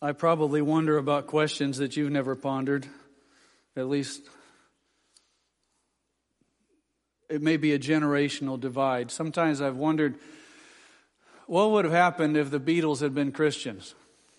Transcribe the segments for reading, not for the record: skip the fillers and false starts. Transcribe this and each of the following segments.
I probably wonder about questions that you've never pondered. At least it may be a generational divide. Sometimes I've wondered, what would have happened if the Beatles had been Christians?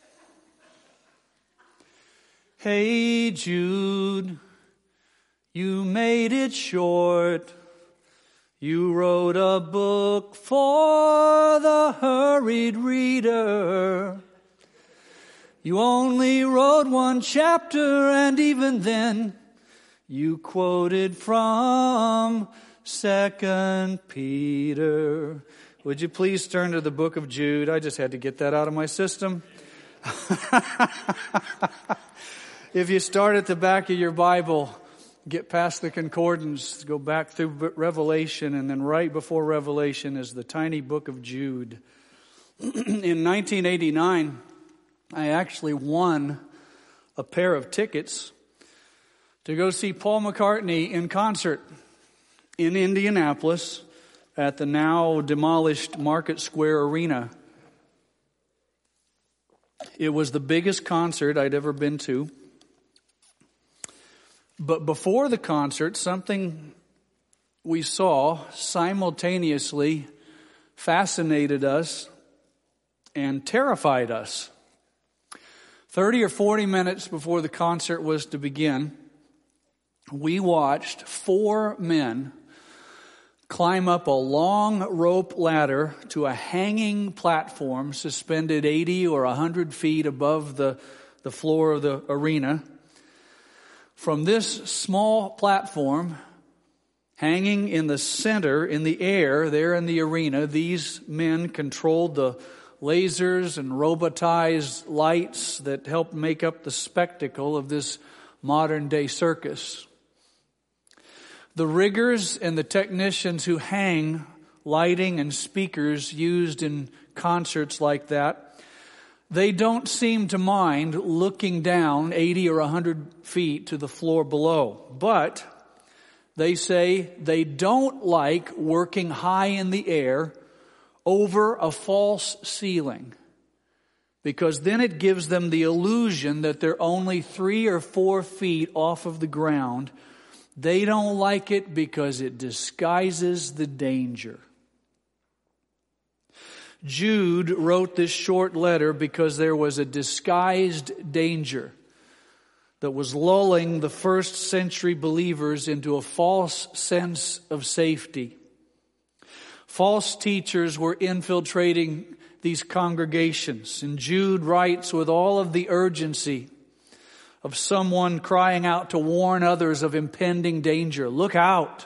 Hey Jude, you made it short. You wrote a book for the hurried reader. You only wrote one chapter, and even then you quoted from 2 Peter. Would you please turn to the book of Jude? I just had to get that out of my system. If you start at the back of your Bible, get past the concordance, go back through Revelation, and then right before Revelation is the tiny book of Jude. In 1989, I actually won a pair of tickets to go see Paul McCartney in concert in Indianapolis at the now demolished Market Square Arena. It was the biggest concert I'd ever been to. But before the concert, something we saw simultaneously fascinated us and terrified us. 30 or 40 minutes before the concert was to begin, we watched 4 men climb up a long rope ladder to a hanging platform suspended 80 or 100 feet above the floor of the arena. From this small platform, hanging in the center, in the air, there in the arena, these men controlled the lasers and robotized lights that help make up the spectacle of this modern day circus. The riggers and the technicians who hang lighting and speakers used in concerts like that, they don't seem to mind looking down 80 or 100 feet to the floor below. But they say they don't like working high in the air over a false ceiling, because then it gives them the illusion that they're only 3 or 4 feet off of the ground. They don't like it because it disguises the danger. Jude wrote this short letter because there was a disguised danger that was lulling the first century believers into a false sense of safety. False teachers were infiltrating these congregations, and Jude writes with all of the urgency of someone crying out to warn others of impending danger. Look out!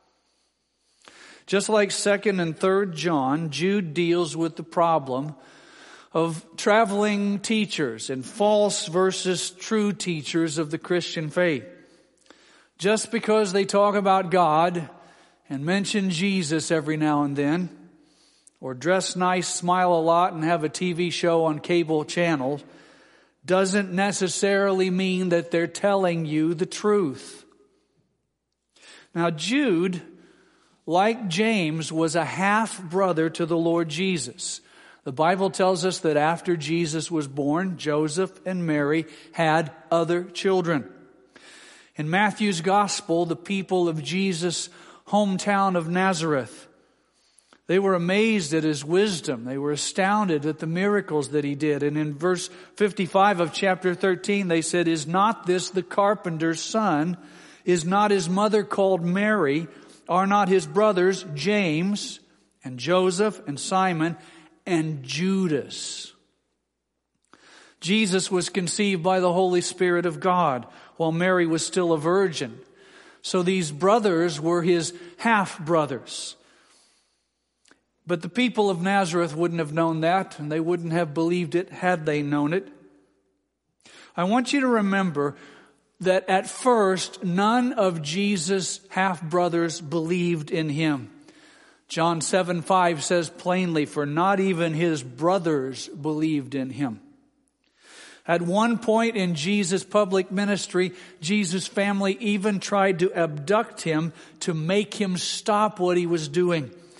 Just like 2nd and 3rd John, Jude deals with the problem of traveling teachers and false versus true teachers of the Christian faith. Just because they talk about God and mention Jesus every now and then, or dress nice, smile a lot, and have a TV show on cable channels, doesn't necessarily mean that they're telling you the truth. Now, Jude, like James, was a half-brother to the Lord Jesus. The Bible tells us that after Jesus was born, Joseph and Mary had other children. In Matthew's Gospel, the people of Jesus' hometown of Nazareth, they were amazed at his wisdom. They were astounded at the miracles that he did. And in verse 55 of chapter 13, they said, "Is not this the carpenter's son? Is not his mother called Mary? Are not his brothers James and Joseph and Simon and Judas?" Jesus was conceived by the Holy Spirit of God while Mary was still a virgin. So these brothers were his half-brothers. But the people of Nazareth wouldn't have known that, and they wouldn't have believed it had they known it. I want you to remember that at first, none of Jesus' half-brothers believed in him. John 7:5 says plainly, "For not even his brothers believed in him." At one point in Jesus' public ministry, Jesus' family even tried to abduct him to make him stop what he was doing.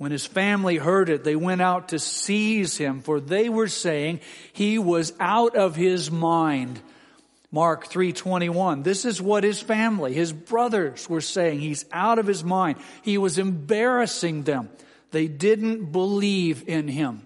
When his family heard it, they went out to seize him, for they were saying he was out of his mind. Mark 3:21. This is what his family, his brothers were saying. He's out of his mind. He was embarrassing them. They didn't believe in him.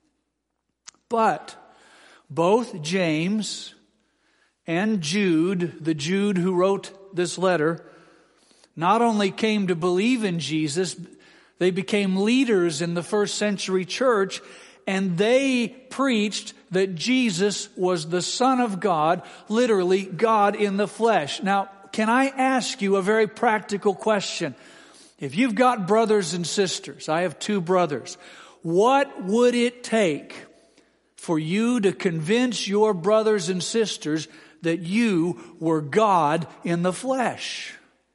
But both James and Jude, the Jude who wrote this letter, not only came to believe in Jesus, they became leaders in the first century church, and they preached that Jesus was the Son of God, literally God in the flesh. Now, can I ask you a very practical question? If you've got brothers and sisters, I have 2 brothers, what would it take for you to convince your brothers and sisters that you were God in the flesh?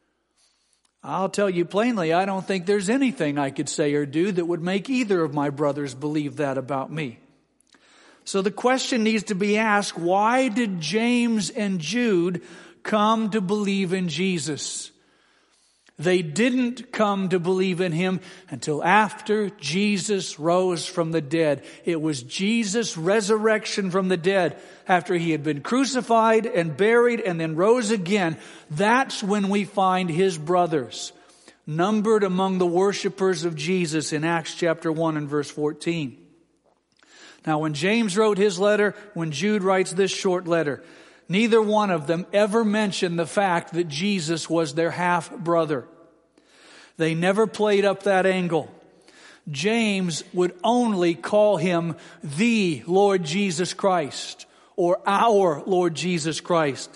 I'll tell you plainly, I don't think there's anything I could say or do that would make either of my brothers believe that about me. So the question needs to be asked, why did James and Jude come to believe in Jesus? They didn't come to believe in him until after Jesus rose from the dead. It was Jesus' resurrection from the dead, after he had been crucified and buried and then rose again. That's when we find his brothers numbered among the worshipers of Jesus in Acts chapter 1 and verse 14. Now, when James wrote his letter, when Jude writes this short letter, neither one of them ever mentioned the fact that Jesus was their half-brother. They never played up that angle. James would only call him the Lord Jesus Christ, or our Lord Jesus Christ.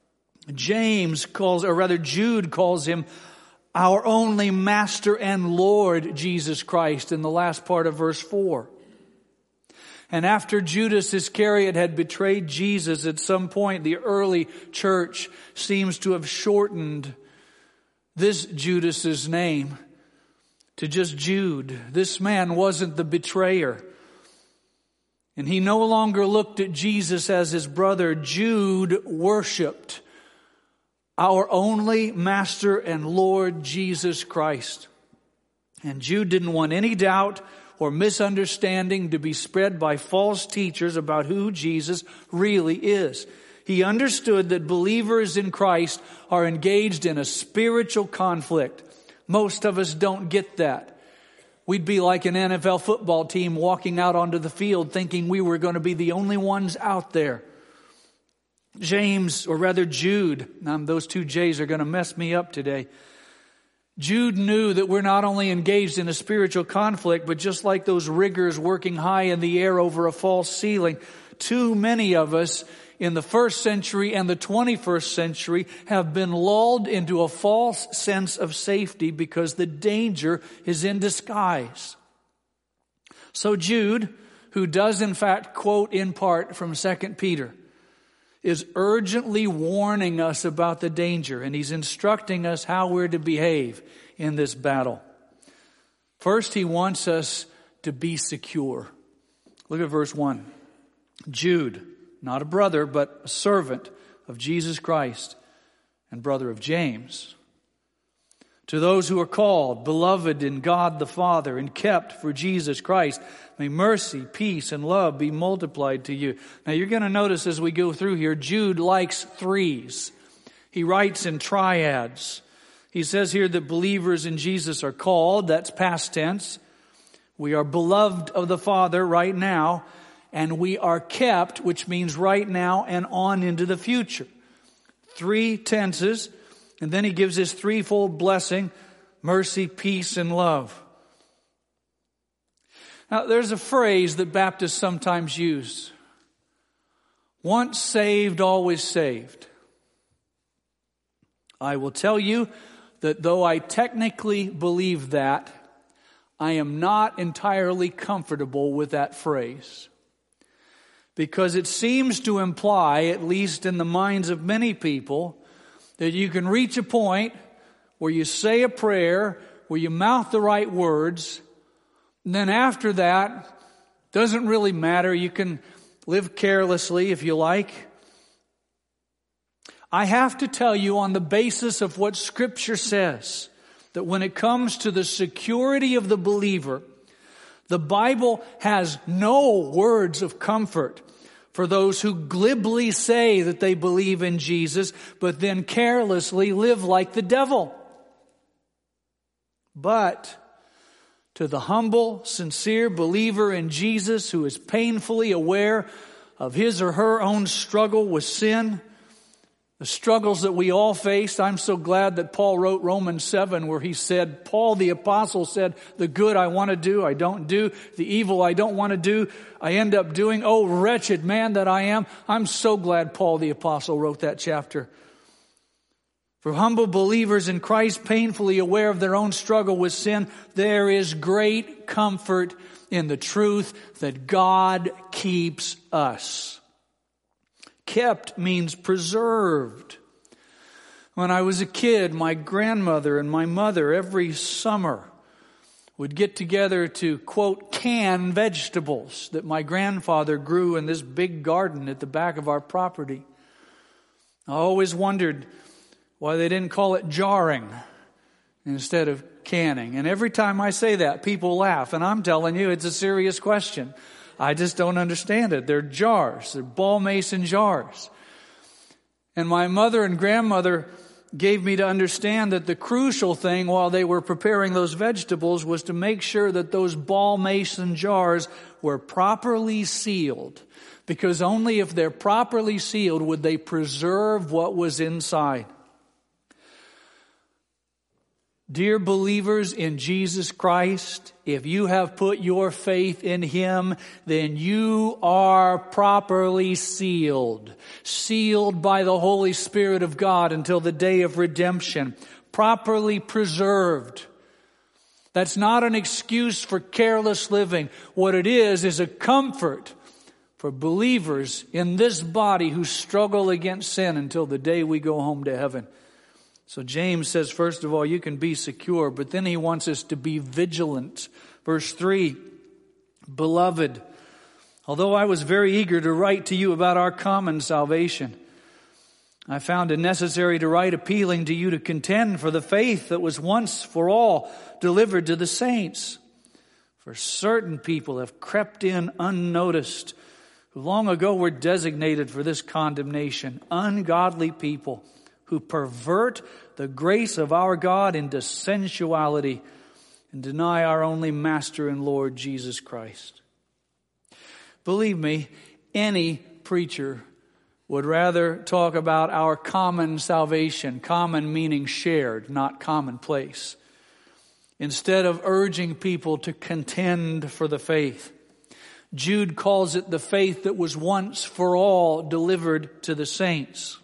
Jude calls him our only Master and Lord Jesus Christ in the last part of verse 4. And after Judas Iscariot had betrayed Jesus at some point, the early church seems to have shortened this Judas's name to just Jude. This man wasn't the betrayer. And he no longer looked at Jesus as his brother. Jude worshiped our only Master and Lord Jesus Christ. And Jude didn't want any doubt or misunderstanding to be spread by false teachers about who Jesus really is. He understood that believers in Christ are engaged in a spiritual conflict. Most of us don't get that. We'd be like an NFL football team walking out onto the field thinking we were going to be the only ones out there. Jude, those 2 J's are going to mess me up today. Jude knew that we're not only engaged in a spiritual conflict, but just like those riggers working high in the air over a false ceiling, too many of us in the first century and the 21st century have been lulled into a false sense of safety because the danger is in disguise. So Jude, who does in fact quote in part from 2 Peter, is urgently warning us about the danger, and he's instructing us how we're to behave in this battle. First, he wants us to be secure. Look at verse 1. Jude, not a brother, but a servant of Jesus Christ and brother of James. To those who are called, beloved in God the Father, and kept for Jesus Christ, may mercy, peace, and love be multiplied to you. Now you're going to notice as we go through here, Jude likes threes. He writes in triads. He says here that believers in Jesus are called, that's past tense. We are beloved of the Father right now, and we are kept, which means right now and on into the future. 3 tenses. And then he gives his threefold blessing: mercy, peace, and love. Now, there's a phrase that Baptists sometimes use. Once saved, always saved. I will tell you that though I technically believe that, I am not entirely comfortable with that phrase. Because it seems to imply, at least in the minds of many people, that you can reach a point where you say a prayer, where you mouth the right words, and then after that, doesn't really matter. You can live carelessly if you like. I have to tell you, on the basis of what Scripture says, that when it comes to the security of the believer, the Bible has no words of comfort for those who glibly say that they believe in Jesus, but then carelessly live like the devil. But to the humble, sincere believer in Jesus who is painfully aware of his or her own struggle with sin, the struggles that we all face. I'm so glad that Paul wrote Romans 7 where he said, Paul the apostle said, the good I want to do, I don't do. The evil I don't want to do, I end up doing. Oh, wretched man that I am. I'm so glad Paul the apostle wrote that chapter. For humble believers in Christ, painfully aware of their own struggle with sin, there is great comfort in the truth that God keeps us. Kept means preserved. When I was a kid, my grandmother and my mother every summer would get together to, quote, can vegetables that my grandfather grew in this big garden at the back of our property. I always wondered why they didn't call it jarring instead of canning. And every time I say that, people laugh. And I'm telling you, it's a serious question. I just don't understand it. They're jars. They're ball mason jars. And my mother and grandmother gave me to understand that the crucial thing while they were preparing those vegetables was to make sure that those ball mason jars were properly sealed. Because only if they're properly sealed would they preserve what was inside. Dear believers in Jesus Christ, if you have put your faith in Him, then you are properly sealed. Sealed by the Holy Spirit of God until the day of redemption. Properly preserved. That's not an excuse for careless living. What it is a comfort for believers in this body who struggle against sin until the day we go home to heaven. So James says, first of all, you can be secure, but then he wants us to be vigilant. Verse 3, Beloved, although I was very eager to write to you about our common salvation, I found it necessary to write appealing to you to contend for the faith that was once for all delivered to the saints. For certain people have crept in unnoticed, who long ago were designated for this condemnation, ungodly people, who pervert the grace of our God into sensuality and deny our only Master and Lord Jesus Christ. Believe me, any preacher would rather talk about our common salvation, common meaning shared, not commonplace, instead of urging people to contend for the faith. Jude calls it the faith that was once for all delivered to the saints.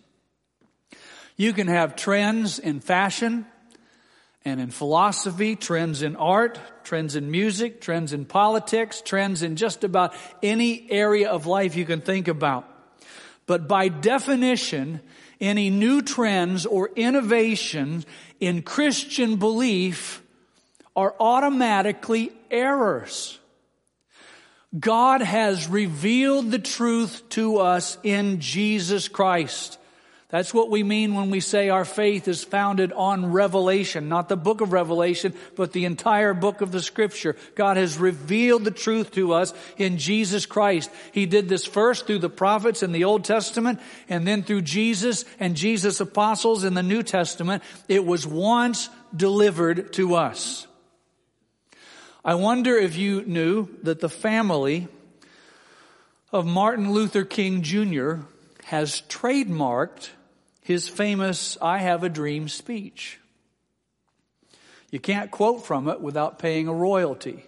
You can have trends in fashion and in philosophy, trends in art, trends in music, trends in politics, trends in just about any area of life you can think about. But by definition, any new trends or innovations in Christian belief are automatically errors. God has revealed the truth to us in Jesus Christ. That's what we mean when we say our faith is founded on revelation, not the book of Revelation, but the entire book of the Scripture. God has revealed the truth to us in Jesus Christ. He did this first through the prophets in the Old Testament, and then through Jesus and Jesus' apostles in the New Testament. It was once delivered to us. I wonder if you knew that the family of Martin Luther King Jr. has trademarked his famous I Have a Dream speech. You can't quote from it without paying a royalty.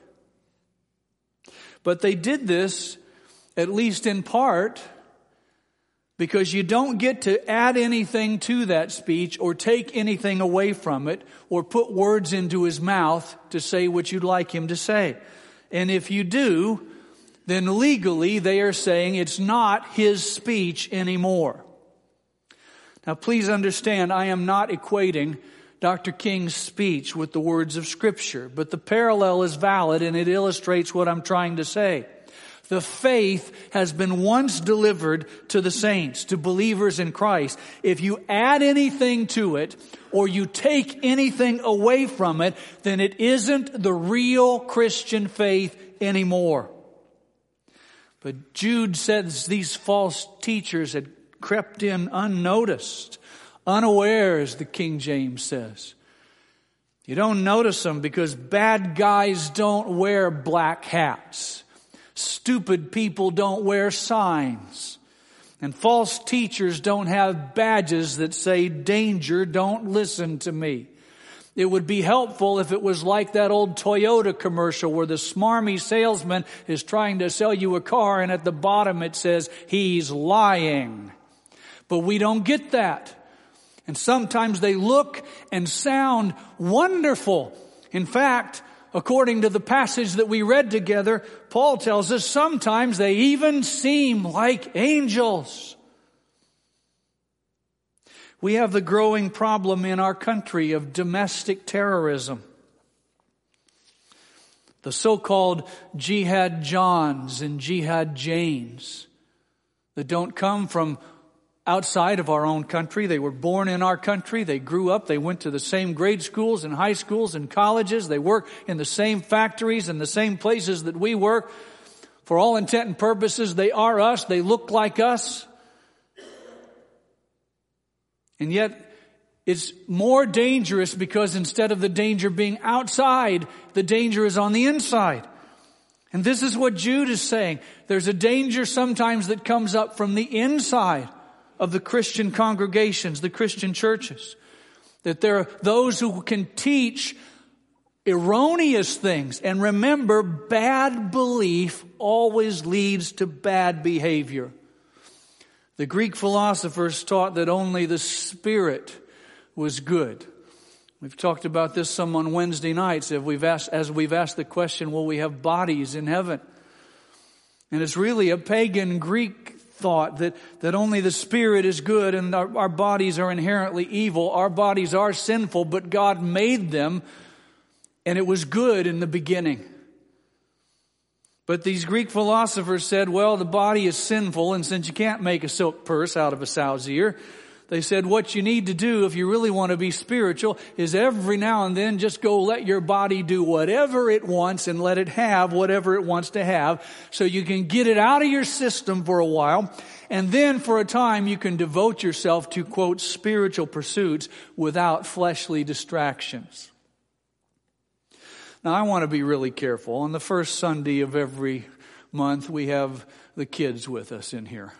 But they did this, at least in part, because you don't get to add anything to that speech or take anything away from it or put words into his mouth to say what you'd like him to say. And if you do, then legally they are saying it's not his speech anymore. Now please understand, I am not equating Dr. King's speech with the words of Scripture, but the parallel is valid and it illustrates what I'm trying to say. The faith has been once delivered to the saints, to believers in Christ. If you add anything to it, or you take anything away from it, then it isn't the real Christian faith anymore. But Jude says these false teachers had crept in unnoticed, unawares, the King James says. You don't notice them because bad guys don't wear black hats. Stupid people don't wear signs. And false teachers don't have badges that say, danger, don't listen to me. It would be helpful if it was like that old Toyota commercial where the smarmy salesman is trying to sell you a car and at the bottom it says, he's lying. But we don't get that. And sometimes they look and sound wonderful. In fact, according to the passage that we read together, Paul tells us sometimes they even seem like angels. We have the growing problem in our country of domestic terrorism. The so-called Jihad Johns and Jihad Janes that don't come from outside of our own country. They were born in our country. They grew up. They went to the same grade schools and high schools and colleges. They work in the same factories and the same places that we work. For all intent and purposes, they are us. They look like us. And yet, it's more dangerous because instead of the danger being outside, the danger is on the inside. And this is what Jude is saying. There's a danger sometimes that comes up from the inside of the Christian congregations, the Christian churches. That there are those who can teach erroneous things. And remember, bad belief always leads to bad behavior. The Greek philosophers taught that only the Spirit was good. We've talked about this some on Wednesday nights as we've asked the question, will we have bodies in heaven? And it's really a pagan Greek thought that only the Spirit is good and our bodies are inherently evil. Our bodies are sinful, but God made them and it was good in the beginning. But these Greek philosophers said, well, the body is sinful, and since you can't make a silk purse out of a sow's ear, they said what you need to do if you really want to be spiritual is every now and then just go let your body do whatever it wants and let it have whatever it wants to have so you can get it out of your system for a while, and then for a time you can devote yourself to, quote, spiritual pursuits without fleshly distractions. Now, I want to be really careful. On the first Sunday of every month, we have the kids with us in here.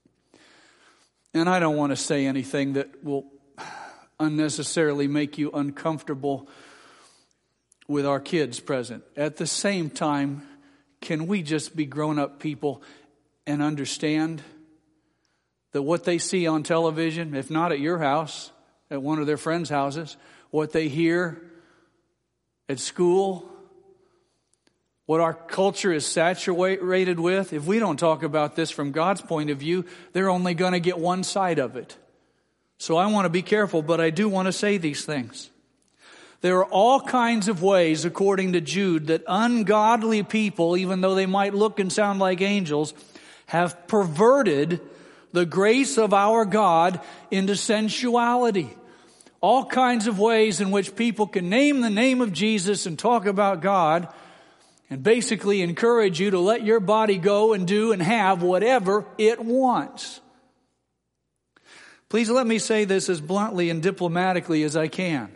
And I don't want to say anything that will unnecessarily make you uncomfortable with our kids present. At the same time, can we just be grown-up people and understand that what they see on television, if not at your house, at one of their friends' houses, what they hear at school, what our culture is saturated with, if we don't talk about this from God's point of view, they're only going to get one side of it. So I want to be careful, but I do want to say these things. There are all kinds of ways, according to Jude, that ungodly people, even though they might look and sound like angels, have perverted the grace of our God into sensuality. All kinds of ways in which people can name the name of Jesus and talk about God and basically encourage you to let your body go and do and have whatever it wants. Please let me say this as bluntly and diplomatically as I can.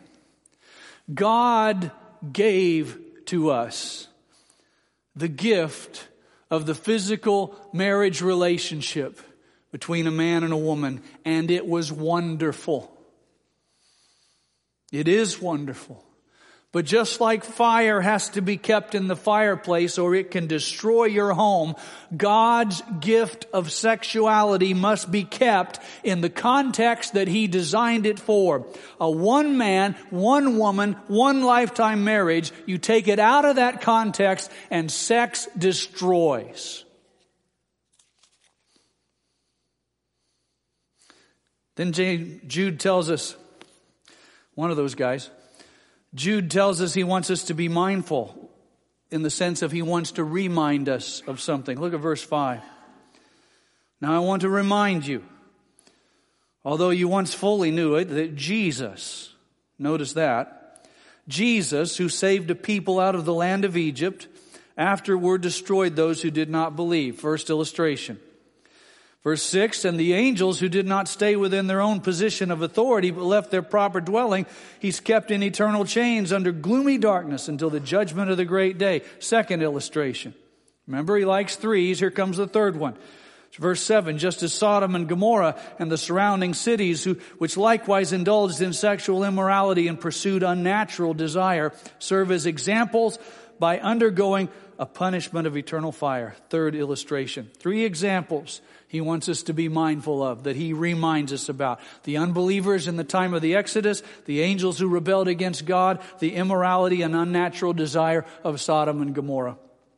God gave to us the gift of the physical marriage relationship between a man and a woman, and it was wonderful. It is wonderful. But just like fire has to be kept in the fireplace or it can destroy your home, God's gift of sexuality must be kept in the context that He designed it for. A one man, one woman, one lifetime marriage. You take it out of that context and sex destroys. Then Jude tells us, one of those guys, Jude tells us he wants us to be mindful in the sense of he wants to remind us of something. Look at verse 5. Now I want to remind you, although you once fully knew it, that Jesus, notice that, Jesus, who saved a people out of the land of Egypt, afterward destroyed those who did not believe. First illustration. Verse 6, and the angels who did not stay within their own position of authority but left their proper dwelling, he's kept in eternal chains under gloomy darkness until the judgment of the great day. Second illustration. Remember, he likes threes. Here comes the third one. Verse 7, just as Sodom and Gomorrah and the surrounding cities, which likewise indulged in sexual immorality and pursued unnatural desire, serve as examples by undergoing a punishment of eternal fire. Third illustration. 3 examples he wants us to be mindful of, that he reminds us about. The unbelievers in the time of the Exodus, the angels who rebelled against God, the immorality and unnatural desire of Sodom and Gomorrah.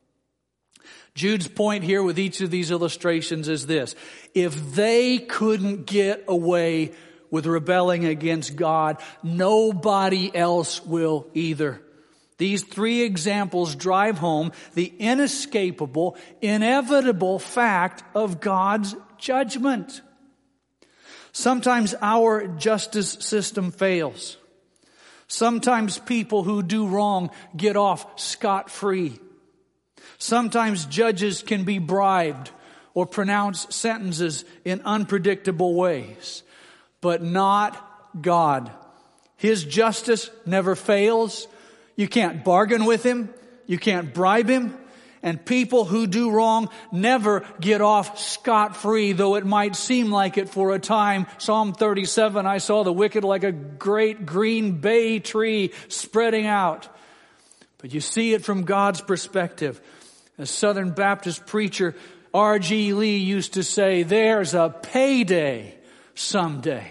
Jude's point here with each of these illustrations is this. If they couldn't get away with rebelling against God, nobody else will either. These 3 examples drive home the inescapable, inevitable fact of God's judgment. Sometimes our justice system fails. Sometimes people who do wrong get off scot-free. Sometimes judges can be bribed or pronounce sentences in unpredictable ways. But not God. His justice never fails. You can't bargain with him. You can't bribe him. And people who do wrong never get off scot-free, though it might seem like it for a time. Psalm 37, I saw the wicked like a great green bay tree spreading out. But you see it from God's perspective. A Southern Baptist preacher, R.G. Lee, used to say, there's a payday someday.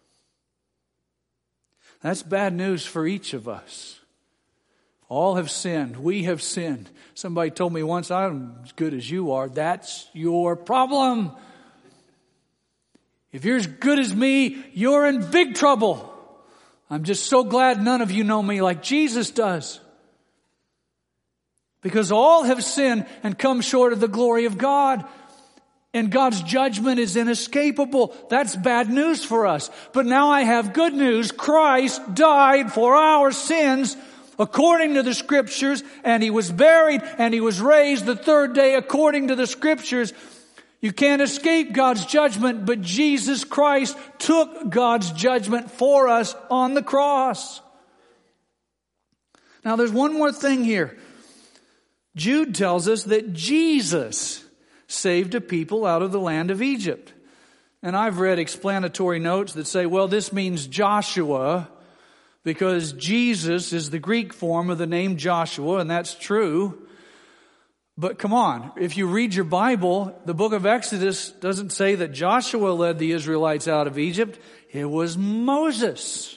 That's bad news for each of us. All have sinned. We have sinned. Somebody told me once, I'm as good as you are. That's your problem. If you're as good as me, you're in big trouble. I'm just so glad none of you know me like Jesus does. Because all have sinned and come short of the glory of God. And God's judgment is inescapable. That's bad news for us. But now I have good news. Christ died for our sins according to the Scriptures, and he was buried, and he was raised the 3rd day according to the Scriptures. You can't escape God's judgment, but Jesus Christ took God's judgment for us on the cross. Now there's one more thing here. Jude tells us that Jesus saved a people out of the land of Egypt. And I've read explanatory notes that say, well, this means Joshua, because Jesus is the Greek form of the name Joshua, and that's true. But come on, if you read your Bible, the book of Exodus doesn't say that Joshua led the Israelites out of Egypt. It was Moses.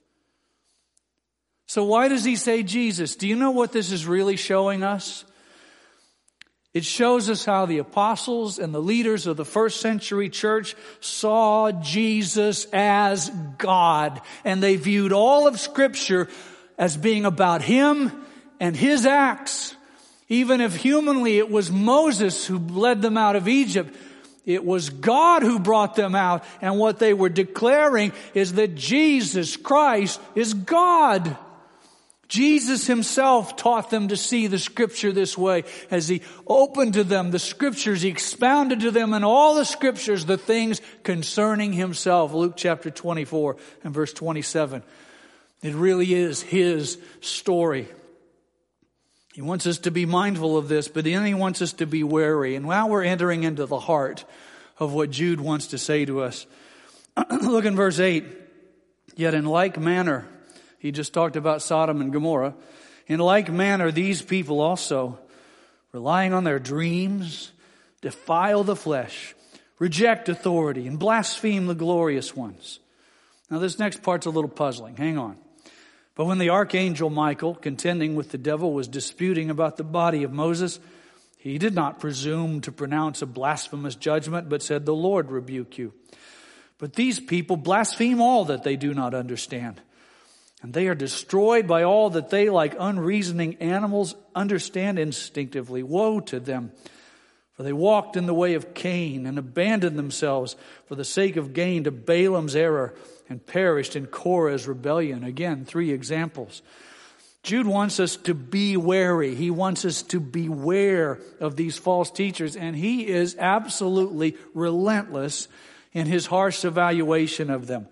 So why does he say Jesus? Do you know what this is really showing us? It shows us how the apostles and the leaders of the first century church saw Jesus as God. And they viewed all of Scripture as being about him and his acts. Even if humanly it was Moses who led them out of Egypt, it was God who brought them out. And what they were declaring is that Jesus Christ is God. Jesus himself taught them to see the Scripture this way. As he opened to them the Scriptures, he expounded to them in all the Scriptures the things concerning himself. Luke chapter 24 and verse 27. It really is his story. He wants us to be mindful of this, but then he wants us to be wary. And now we're entering into the heart of what Jude wants to say to us. Look in verse 8. Yet in like manner, he just talked about Sodom and Gomorrah. In like manner, these people also, relying on their dreams, defile the flesh, reject authority, and blaspheme the glorious ones. Now this next part's a little puzzling. Hang on. But when the archangel Michael, contending with the devil, was disputing about the body of Moses, he did not presume to pronounce a blasphemous judgment, but said, "The Lord rebuke you." But these people blaspheme all that they do not understand. And they are destroyed by all that they, like unreasoning animals, understand instinctively. Woe to them! For they walked in the way of Cain and abandoned themselves for the sake of gain to Balaam's error and perished in Korah's rebellion. Again, 3 examples. Jude wants us to be wary. He wants us to beware of these false teachers, and he is absolutely relentless in his harsh evaluation of them.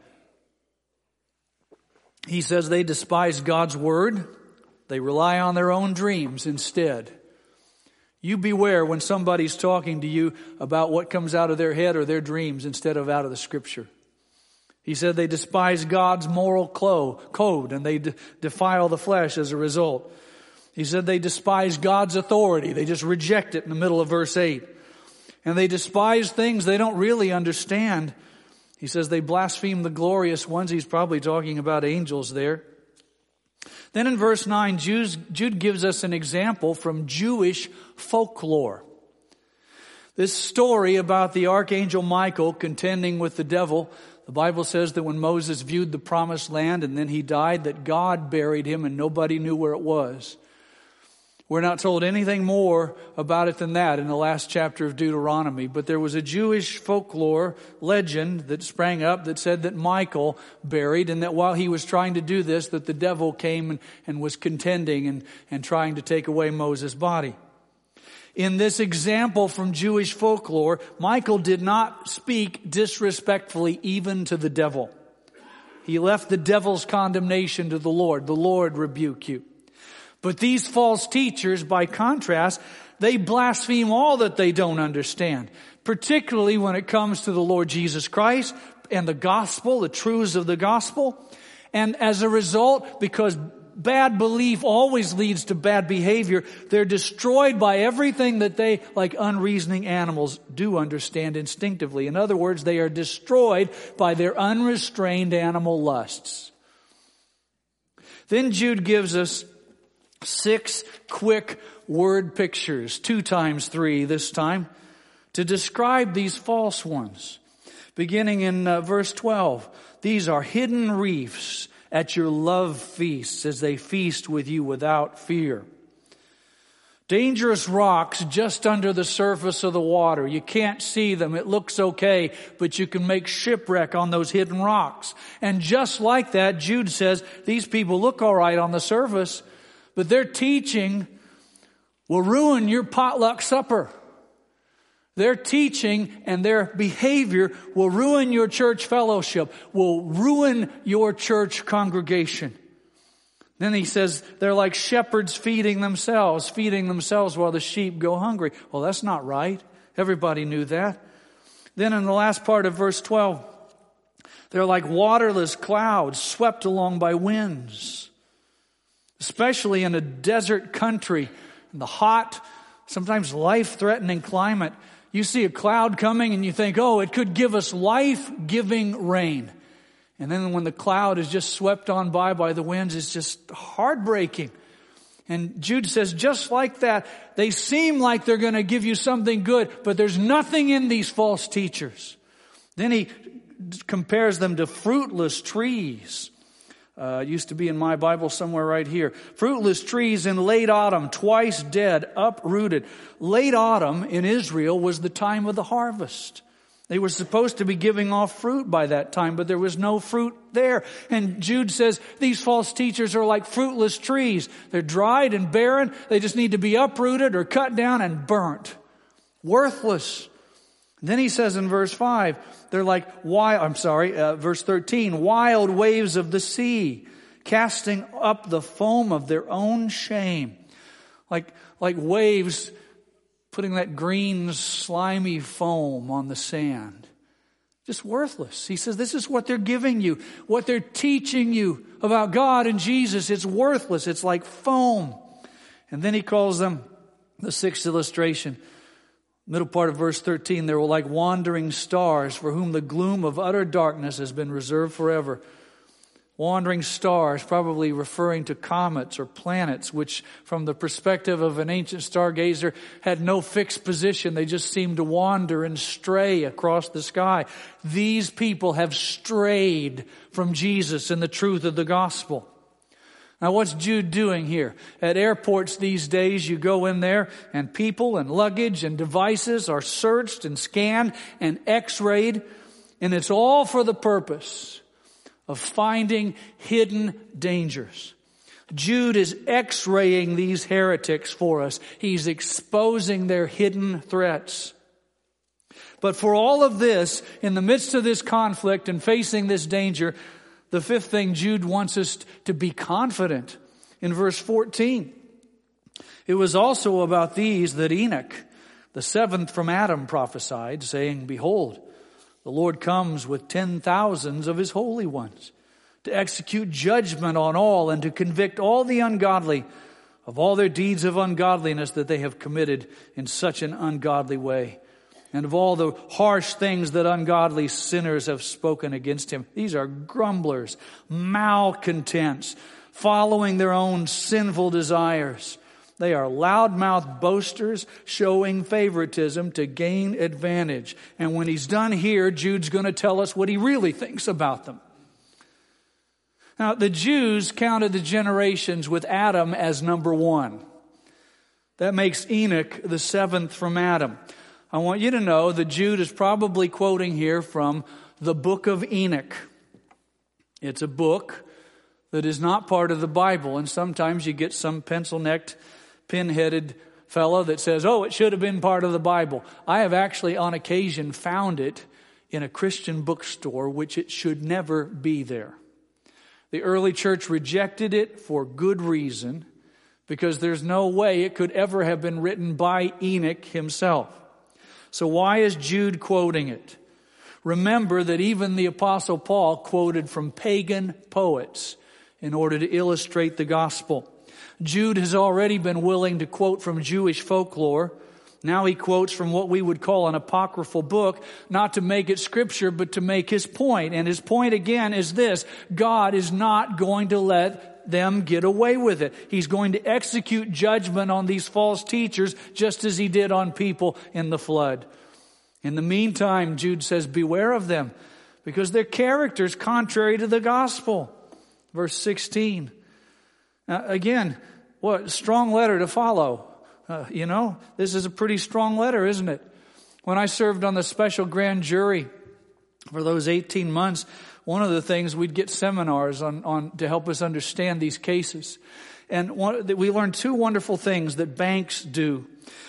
He says they despise God's word. They rely on their own dreams instead. You beware when somebody's talking to you about what comes out of their head or their dreams instead of out of the Scripture. He said they despise God's moral code and they defile the flesh as a result. He said they despise God's authority. They just reject it in the middle of verse 8. And they despise things they don't really understand. He says they blaspheme the glorious ones. He's probably talking about angels there. Then in verse 9, Jude gives us an example from Jewish folklore. This story about the archangel Michael contending with the devil, the Bible says that when Moses viewed the promised land and then he died, that God buried him and nobody knew where it was. We're not told anything more about it than that in the last chapter of Deuteronomy. But there was a Jewish folklore legend that sprang up that said that Michael buried, and that while he was trying to do this, that the devil came and was contending and trying to take away Moses' body. In this example from Jewish folklore, Michael did not speak disrespectfully even to the devil. He left the devil's condemnation to the Lord. The Lord rebuke you. But these false teachers, by contrast, they blaspheme all that they don't understand, particularly when it comes to the Lord Jesus Christ and the gospel, the truths of the gospel. And as a result, because bad belief always leads to bad behavior, they're destroyed by everything that they, like unreasoning animals, do understand instinctively. In other words, they are destroyed by their unrestrained animal lusts. Then Jude gives us 6 quick word pictures, 2 times 3 this time, to describe these false ones. Beginning in verse 12, these are hidden reefs at your love feasts as they feast with you without fear. Dangerous rocks just under the surface of the water. You can't see them. It looks okay, but you can make shipwreck on those hidden rocks. And just like that, Jude says, these people look all right on the surface, but their teaching will ruin your potluck supper. Their teaching and their behavior will ruin your church fellowship, will ruin your church congregation. Then he says they're like shepherds feeding themselves while the sheep go hungry. Well, that's not right. Everybody knew that. Then in the last part of verse 12, they're like waterless clouds swept along by winds. Especially in a desert country, in the hot, sometimes life-threatening climate, you see a cloud coming and you think, oh, it could give us life-giving rain. And then when the cloud is just swept on by the winds, it's just heartbreaking. And Jude says, just like that, they seem like they're going to give you something good, but there's nothing in these false teachers. Then he compares them to fruitless trees. It used to be in my Bible somewhere right here. Fruitless trees in late autumn, twice dead, uprooted. Late autumn in Israel was the time of the harvest. They were supposed to be giving off fruit by that time, but there was no fruit there. And Jude says these false teachers are like fruitless trees. They're dried and barren. They just need to be uprooted or cut down and burnt. Worthless. Then he says in verse 5, they're like verse 13, wild waves of the sea, casting up the foam of their own shame. Like waves putting that green, slimy foam on the sand. Just worthless. He says this is what they're giving you, what they're teaching you about God and Jesus. It's worthless. It's like foam. And then he calls them, the 6th illustration, middle part of verse 13, they were like wandering stars for whom the gloom of utter darkness has been reserved forever. Wandering stars, probably referring to comets or planets, which from the perspective of an ancient stargazer had no fixed position. They just seemed to wander and stray across the sky. These people have strayed from Jesus and the truth of the gospel. Now, what's Jude doing here? At airports these days, you go in there and people and luggage and devices are searched and scanned and x-rayed, and it's all for the purpose of finding hidden dangers. Jude is x-raying these heretics for us. He's exposing their hidden threats. But for all of this, in the midst of this conflict and facing this danger, the fifth thing, Jude wants us to be confident. In verse 14, it was also about these that Enoch, the seventh from Adam, prophesied, saying, Behold, the Lord comes with 10,000s of his holy ones, to execute judgment on all and to convict all the ungodly of all their deeds of ungodliness that they have committed in such an ungodly way, and of all the harsh things that ungodly sinners have spoken against him. These are grumblers, malcontents, following their own sinful desires. They are loudmouth boasters, showing favoritism to gain advantage. And when he's done here, Jude's going to tell us what he really thinks about them. Now, the Jews counted the generations with Adam as number one. That makes Enoch the seventh from Adam. I want you to know that Jude is probably quoting here from the book of Enoch. It's a book that is not part of the Bible, and sometimes you get some pencil-necked, pin-headed fellow that says, oh, it should have been part of the Bible. I have actually on occasion found it in a Christian bookstore, which it should never be there. The early church rejected it for good reason, because there's no way it could ever have been written by Enoch himself. So why is Jude quoting it? Remember that even the Apostle Paul quoted from pagan poets in order to illustrate the gospel. Jude has already been willing to quote from Jewish folklore. Now he quotes from what we would call an apocryphal book, not to make it scripture, but to make his point. And his point again is this: God is not going to let them get away with it. He's going to execute judgment on these false teachers just as he did on people in the flood. In the meantime, Jude says, beware of them, because their character is contrary to the gospel. Verse 16. Again, what strong letter to follow. This is a pretty strong letter, isn't it? When I served on the special grand jury for those 18 months, one of the things, we'd get seminars on to help us understand these cases. And we learned two wonderful things that banks do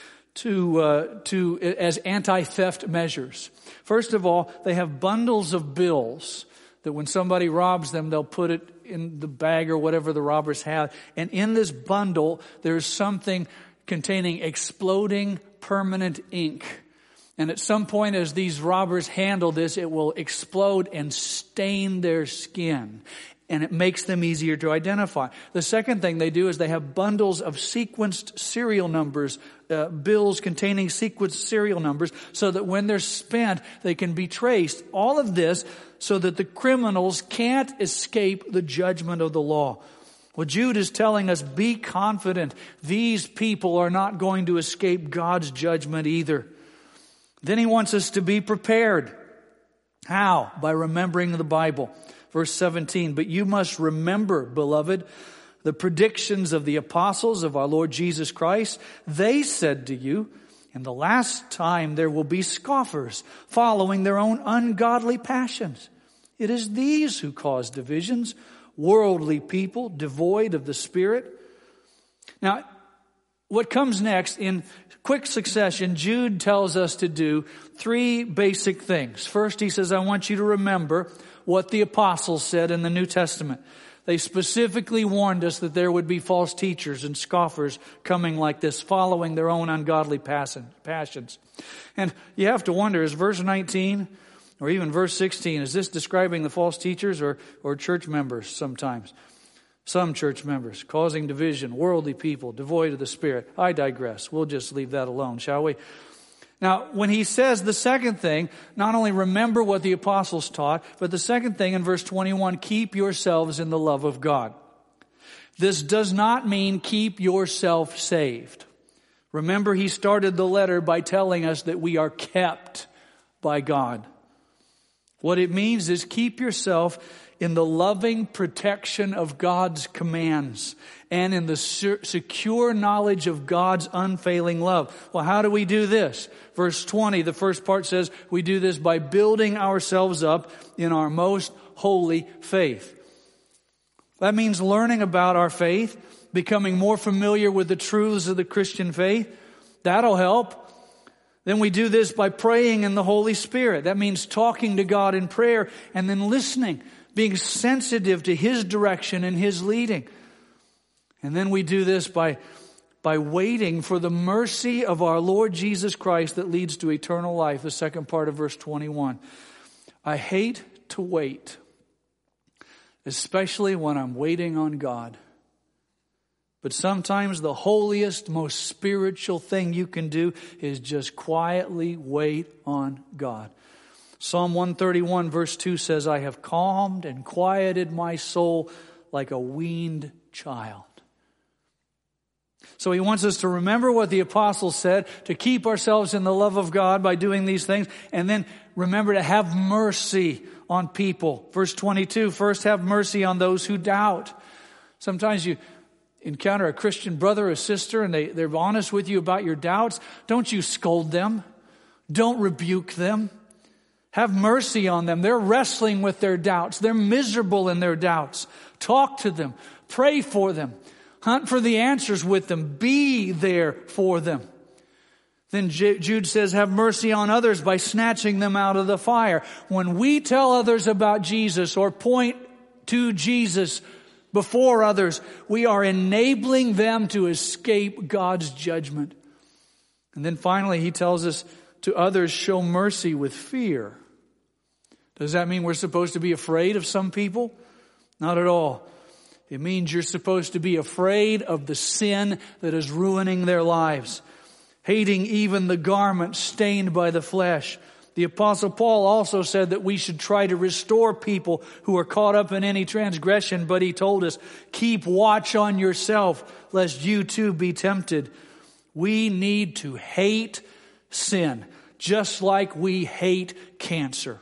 as anti-theft measures. First of all, they have bundles of bills that when somebody robs them, they'll put it in the bag or whatever the robbers have. And in this bundle, there's something containing exploding permanent ink. And at some point, as these robbers handle this, it will explode and stain their skin. And it makes them easier to identify. The second thing they do is they have bundles of sequenced serial numbers, bills containing sequenced serial numbers, so that when they're spent, they can be traced. All of this so that the criminals can't escape the judgment of the law. Well, Jude is telling us, be confident. These people are not going to escape God's judgment either. Then he wants us to be prepared. How? By remembering the Bible. Verse 17, but you must remember, beloved, the predictions of the apostles of our Lord Jesus Christ. They said to you, in the last time there will be scoffers, following their own ungodly passions. It is these who cause divisions, worldly people, devoid of the Spirit. Now, what comes next, in quick succession, Jude tells us to do three basic things. First, he says, I want you to remember what the apostles said in the New Testament. They specifically warned us that there would be false teachers and scoffers coming like this, following their own ungodly passions. And you have to wonder, is verse 19 or even verse 16, is this describing the false teachers or church members sometimes? Some church members causing division, worldly people, devoid of the Spirit. I digress. We'll just leave that alone, shall we? Now, when he says the second thing, not only remember what the apostles taught, but the second thing in verse 21, keep yourselves in the love of God. This does not mean keep yourself saved. Remember, he started the letter by telling us that we are kept by God. What it means is keep yourself in the loving protection of God's commands and in the secure knowledge of God's unfailing love. Well, how do we do this? Verse 20, the first part says we do this by building ourselves up in our most holy faith. That means learning about our faith, becoming more familiar with the truths of the Christian faith. That'll help. Then we do this by praying in the Holy Spirit. That means talking to God in prayer and then listening, being sensitive to His direction and His leading. And then we do this by waiting for the mercy of our Lord Jesus Christ that leads to eternal life, the second part of verse 21. I hate to wait, especially when I'm waiting on God. But sometimes the holiest, most spiritual thing you can do is just quietly wait on God. Psalm 131 verse 2 says, I have calmed and quieted my soul like a weaned child. So he wants us to remember what the apostles said, to keep ourselves in the love of God by doing these things, and then remember to have mercy on people. Verse 22, first have mercy on those who doubt. Sometimes you encounter a Christian brother or sister and they're honest with you about your doubts. Don't you scold them. Don't rebuke them. Have mercy on them. They're wrestling with their doubts. They're miserable in their doubts. Talk to them. Pray for them. Hunt for the answers with them. Be there for them. Then Jude says, have mercy on others by snatching them out of the fire. When we tell others about Jesus or point to Jesus before others, we are enabling them to escape God's judgment. And then finally, he tells us to others, show mercy with fear. Does that mean we're supposed to be afraid of some people? Not at all. It means you're supposed to be afraid of the sin that is ruining their lives, hating even the garment stained by the flesh. The Apostle Paul also said that we should try to restore people who are caught up in any transgression, but he told us, keep watch on yourself, lest you too be tempted. We need to hate sin, just like we hate cancer.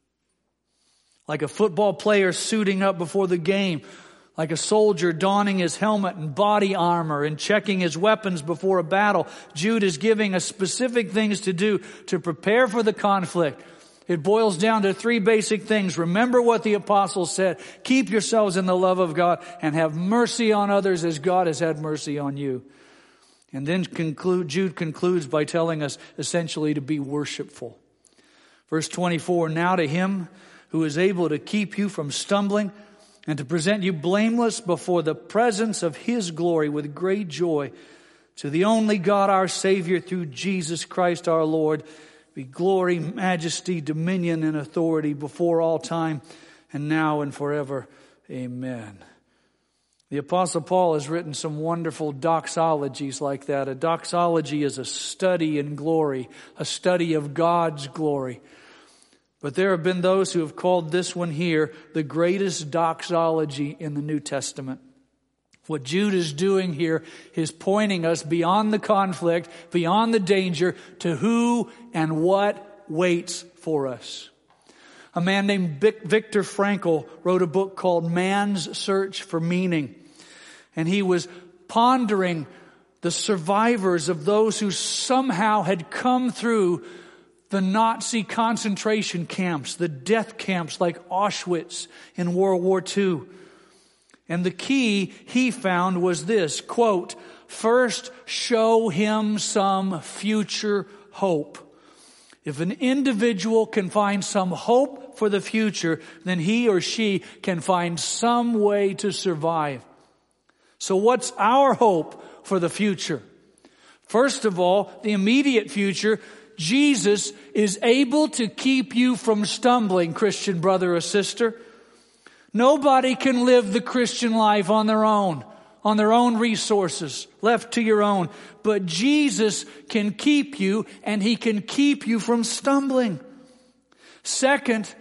Like a football player suiting up before the game, like a soldier donning his helmet and body armor and checking his weapons before a battle, Jude is giving us specific things to do to prepare for the conflict. It boils down to three basic things. Remember what the apostles said. Keep yourselves in the love of God and have mercy on others as God has had mercy on you. And then Jude concludes by telling us essentially to be worshipful. Verse 24, now to Him who is able to keep you from stumbling and to present you blameless before the presence of His glory with great joy, to the only God our Savior through Jesus Christ our Lord, be glory, majesty, dominion, and authority before all time and now and forever. Amen. The Apostle Paul has written some wonderful doxologies like that. A doxology is a study in glory, a study of God's glory. But there have been those who have called this one here the greatest doxology in the New Testament. What Jude is doing here is pointing us beyond the conflict, beyond the danger, to who and what waits for us. A man named Viktor Frankl wrote a book called Man's Search for Meaning. And he was pondering the survivors of those who somehow had come through the Nazi concentration camps, the death camps like Auschwitz in World War II. And the key he found was this, quote, first show him some future hope. If an individual can find some hope for the future, then he or she can find some way to survive. So what's our hope for the future? First of all, the immediate future, Jesus is able to keep you from stumbling, Christian brother or sister. Nobody can live the Christian life on their own resources, left to your own. But Jesus can keep you, and He can keep you from stumbling. Second,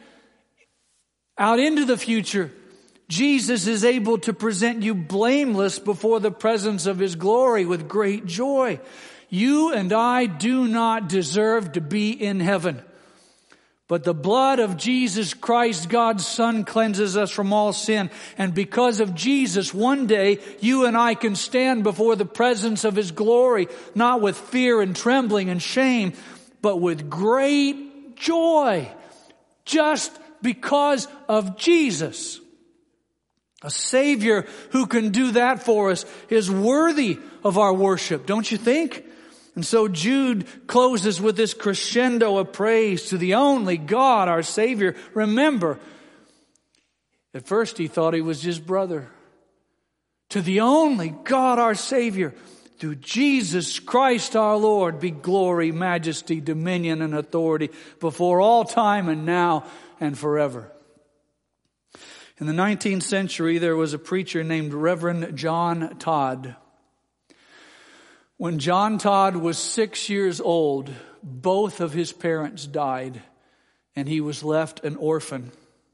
out into the future, Jesus is able to present you blameless before the presence of His glory with great joy. You and I do not deserve to be in heaven. But the blood of Jesus Christ, God's Son, cleanses us from all sin. And because of Jesus, one day you and I can stand before the presence of His glory, not with fear and trembling and shame, but with great joy, just because of Jesus. A Savior who can do that for us is worthy of our worship, don't you think? And so Jude closes with this crescendo of praise to the only God, our Savior. Remember, at first he thought he was his brother. To the only God, our Savior, through Jesus Christ our Lord, be glory, majesty, dominion, and authority before all time and now and forever. In the 19th century, there was a preacher named Reverend John Todd. When John Todd was 6 years old, both of his parents died, and he was left an orphan.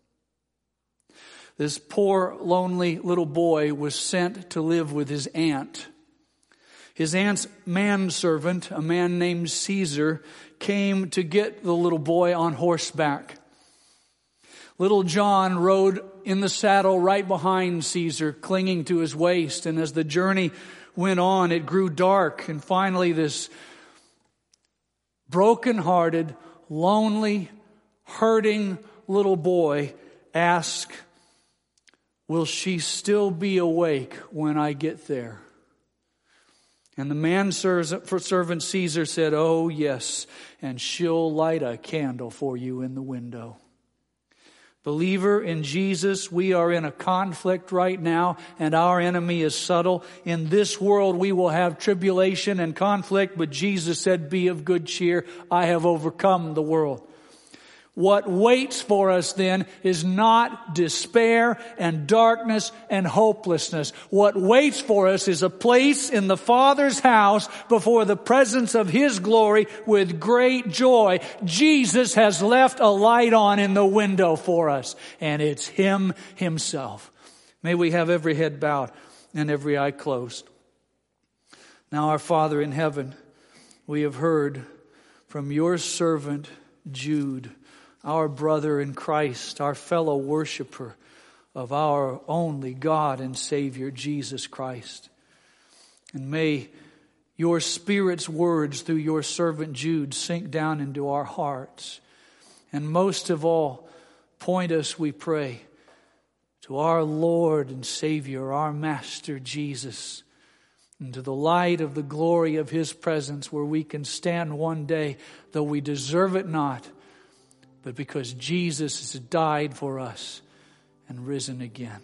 This poor, lonely little boy was sent to live with his aunt. His aunt's manservant, a man named Caesar, came to get the little boy on horseback. Little John rode in the saddle right behind Caesar, clinging to his waist, and as the journey went on, it grew dark, and finally this broken-hearted, lonely, hurting little boy asked, "Will she still be awake when I get there?" And the manservant Caesar said, "Oh yes, and she'll light a candle for you in the window." Believer in Jesus, we are in a conflict right now, and our enemy is subtle. In this world we will have tribulation and conflict, but Jesus said, "Be of good cheer, I have overcome the world." What waits for us then is not despair and darkness and hopelessness. What waits for us is a place in the Father's house before the presence of His glory with great joy. Jesus has left a light on in the window for us, and it's Him Himself. May we have every head bowed and every eye closed. Now, our Father in heaven, we have heard from your servant Jude, our brother in Christ, our fellow worshiper of our only God and Savior, Jesus Christ. And may your Spirit's words through your servant Jude sink down into our hearts. And most of all, point us, we pray, to our Lord and Savior, our Master Jesus, and to the light of the glory of His presence, where we can stand one day, though we deserve it not, but because Jesus has died for us and risen again.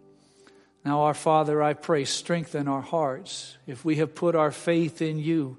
Now, our Father, I pray, strengthen our hearts. If we have put our faith in you,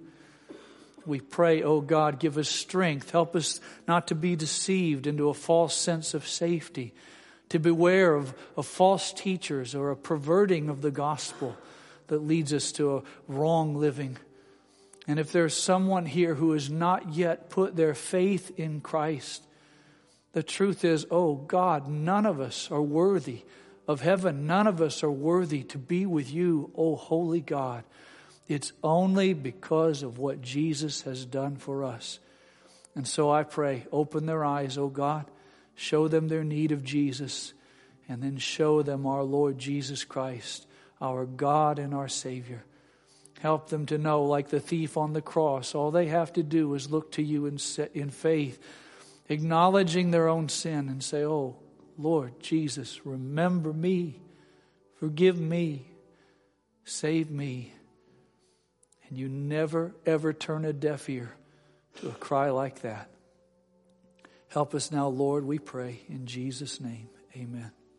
we pray, oh God, give us strength. Help us not to be deceived into a false sense of safety, to beware of false teachers or a perverting of the gospel that leads us to a wrong living. And if there's someone here who has not yet put their faith in Christ, the truth is, oh God, none of us are worthy of heaven. None of us are worthy to be with you, oh holy God. It's only because of what Jesus has done for us. And so I pray, open their eyes, oh God. Show them their need of Jesus. And then show them our Lord Jesus Christ, our God and our Savior. Help them to know, like the thief on the cross, all they have to do is look to you in faith, acknowledging their own sin, and say, "Oh, Lord Jesus, remember me, forgive me, save me." And you never, ever turn a deaf ear to a cry like that. Help us now, Lord, we pray, in Jesus' name. Amen.